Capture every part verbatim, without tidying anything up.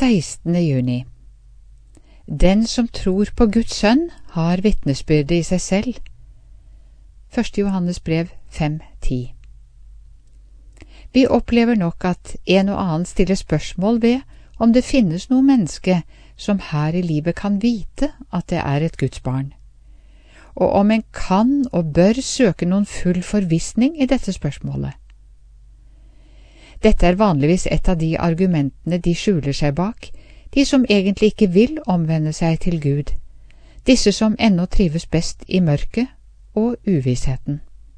sekstende juni. Den som tror på Guds sønn, har vitnesbyrde i seg selv. Første Johannes brev fem ti. Vi opplever nok at en og annen stiller spørsmål ved om det finnes noe menneske som her i livet kan vite at det er et Guds barn, og om en kan og bør søke noen full forvissning i dette spørsmålet. Dette er vanligvis et av de argumentene de skjuler seg bak, de som egentlig ikke vil omvende seg til Gud, disse som ennå trives best i mørket og uvissheten.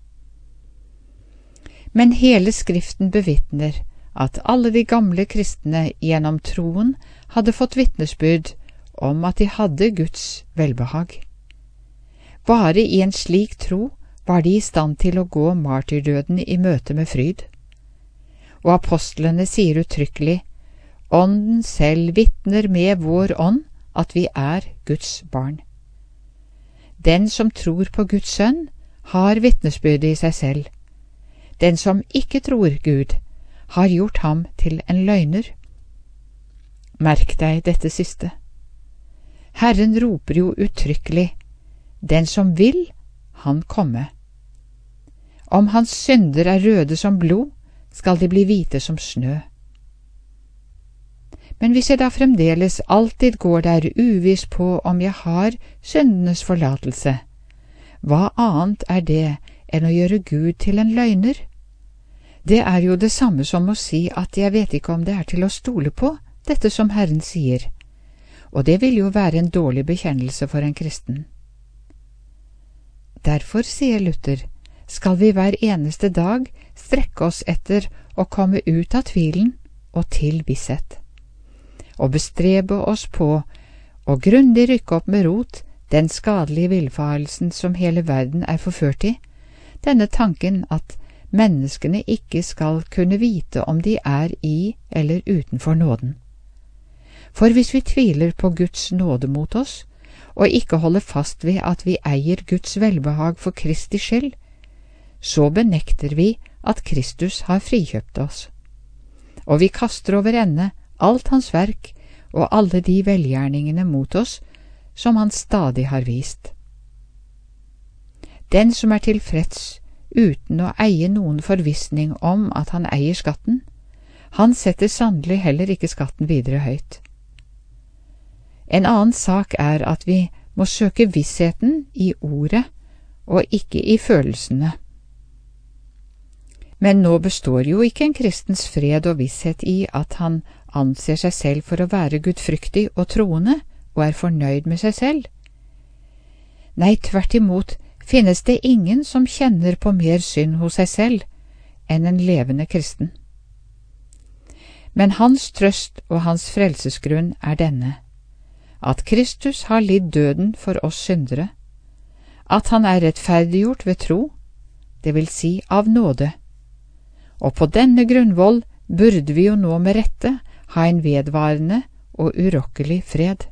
Men hele Skriften bevitner at alle de gamle kristne gjennom troen hadde fått vitnesbyrd om at de hadde Guds velbehag. Bare i en slik tro var de i stand til å gå martyrdøden i møte med fryd. Og apostlene sier uttrykkelig, Ånden selv vitner med vår ånd at vi er Guds barn. Den som tror på Guds sønn, har vitnesbyrde i seg selv. Den som ikke tror Gud, har gjort ham til en løgner. Merk deg dette siste. Herren roper jo uttrykkelig, den som vil, han komme. Om hans synder er røde som blod, skal de bli hvite som snø. Men hvis jeg da fremdeles alltid går der uviss på om jeg har syndenes forlatelse, hva annet er det enn å gjøre Gud til en løgner? Det er jo det samme som å si at jeg vet ikke om det er til å stole på, dette som Herren sier, og det vil jo være en dårlig bekjennelse for en kristen. Derfor, sier Luther, skal vi hver eneste dag strekke oss etter å komme ut av tvilen og til visshet, og bestrebe oss på å grundig rykke opp med rot den skadelige villfarelsen som hele verden er forført i, denne tanken at menneskene ikke skal kunne vite om de er i eller utenfor nåden. For hvis vi tviler på Guds nåde mot oss, og ikke holder fast ved at vi eier Guds velbehag for Kristi skyld, så benekter vi at Kristus har frikjøpt oss, og vi kaster over ende alt hans verk og alle de velgjerningene mot oss som han stadig har vist. Den som er tilfreds uten å eie noen forvissning om at han eier skatten, han setter sannelig heller ikke skatten videre høyt. En annen sak er at vi må søke vissheten i ordet og ikke i følelsene. Men nå består jo ikke en kristens fred og visshet i at han anser seg selv for å være gudfryktig og troende og er fornøyd med seg selv. Nei, tvert imot finnes det ingen som kjenner på mer synd hos seg selv enn en levende kristen. Men hans trøst og hans frelsesgrunn er denne, at Kristus har lidd døden for oss syndere, at han er rettferdiggjort ved tro, det vil si av nåde, og på denne grunnvoll burde vi jo nå med rette ha en vedvarende og urokkelig fred.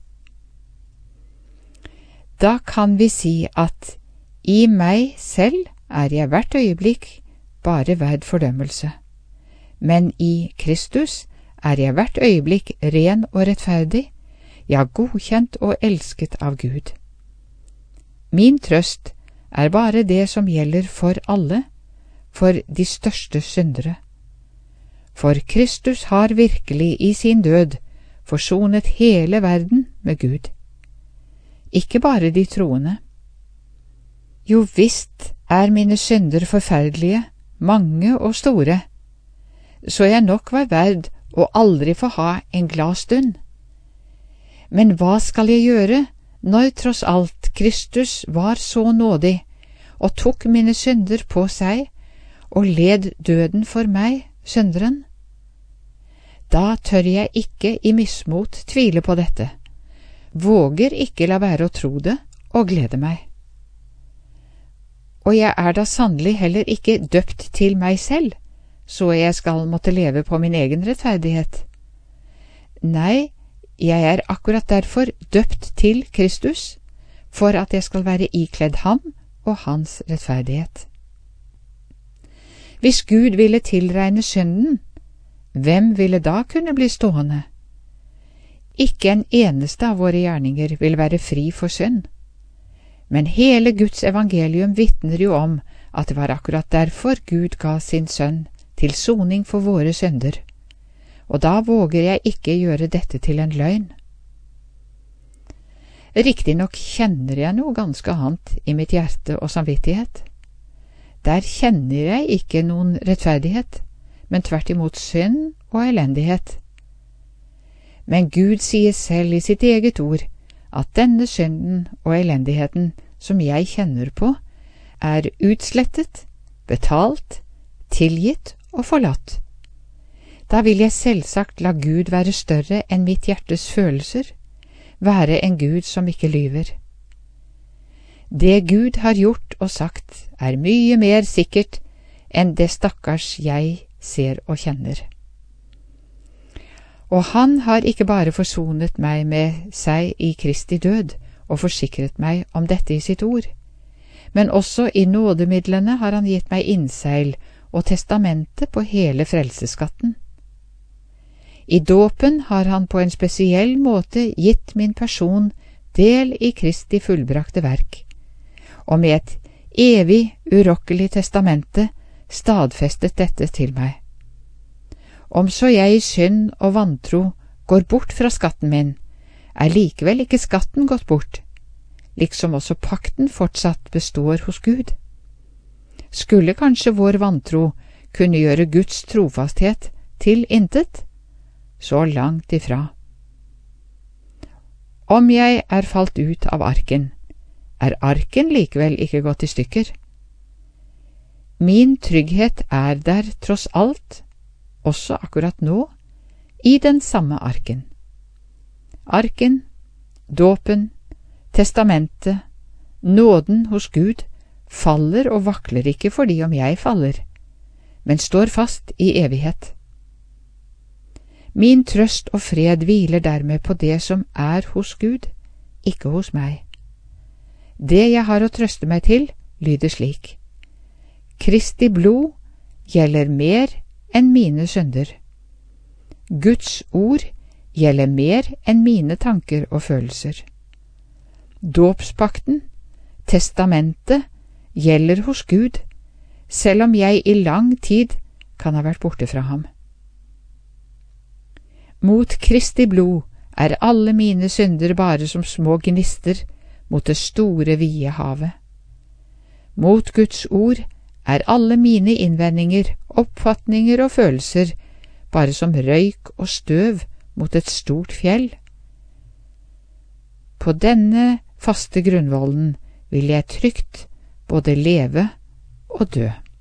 Da kan vi si at i meg selv er jeg hvert øyeblikk bare verd fordømmelse, men i Kristus er jeg hvert øyeblikk ren og rettferdig, ja, godkjent og elsket av Gud. Min trøst er bare det som gjelder for alle, for de største syndere. For Kristus har virkelig i sin død forsonet hele verden med Gud. Ikke bare de troende. Jo visst er mine synder forferdelige, mange og store, så jeg nok var verd å aldri få ha en glad stund. Men hva skal jeg gjøre når tross alt Kristus var så nådig og tok mine synder på seg og led døden for meg, synderen? Da tør jeg ikke i mismot tvile på dette, våger ikke la være å tro det og glede meg. Og jeg er da sannelig heller ikke døpt til meg selv, så jeg skal måtte leve på min egen rettferdighet. Nei, jeg er akkurat derfor døpt til Kristus, for at jeg skal være ikledd ham og hans rettferdighet. Hvis Gud ville tilregne synden, hvem ville da kunne bli stående? Ikke en eneste av våre gjerninger vil være fri for synd. Men hele Guds evangelium vitner jo om at det var akkurat derfor Gud ga sin sønn til soning for våre synder, og da våger jeg ikke gjøre dette til en løgn. Riktignok kjenner jeg noe ganske annet i mitt hjerte og samvittighet. Der kjenner jeg ikke noen rettferdighet, men tvert imot synd og elendighet. Men Gud sier selv i sitt eget ord at denne synden og elendigheten som jeg kjenner på, er utslettet, betalt, tilgitt og forlatt. Da vil jeg selvsagt la Gud være større enn mitt hjertes følelser, være en Gud som ikke lyver. Det Gud har gjort og sagt, er mye mer sikkert enn det stakkars jeg ser og kjenner. Og han har ikke bare forsonet meg med seg i Kristi død og forsikret meg om dette i sitt ord, men også i nådemidlene har han gitt meg innseil og testamentet på hele frelseskatten. I dåpen har han på en spesiell måte gitt min person del i Kristi fullbrakte verk, og med et evig, urokkelig testamente stadfestet dette til meg. Om så jeg i synd og vantro går bort fra skatten min, er likevel ikke skatten gått bort, liksom også pakten fortsatt består hos Gud. Skulle kanskje vår vantro kunne gjøre Guds trofasthet til intet? Så langt ifra. Om jeg er falt ut av arken, er arken likevel ikke gått i stykker. Min trygghet er der tross alt, også akkurat nå, i den samme arken. Arken, dåpen, testamentet, nåden hos Gud faller og vakler ikke fordi om jeg faller, men står fast i evighet. Min trøst og fred hviler dermed på det som er hos Gud, ikke hos meg. Det jeg har å trøste meg til, lyder slik: Kristi blod gjelder mer enn mine synder. Guds ord gjelder mer enn mine tanker og følelser. Dåpspakten, testamentet, gjelder hos Gud, selv om jeg i lang tid kan ha vært borte fra ham. Mot Kristi blod er alle mine synder bare som små gnister mot det store, vide havet. Mot Guds ord er alle mine innvendinger, oppfatninger og følelser bare som røyk og støv mot et stort fjell. På denne faste grunnvollen vil jeg trygt både leve og dø.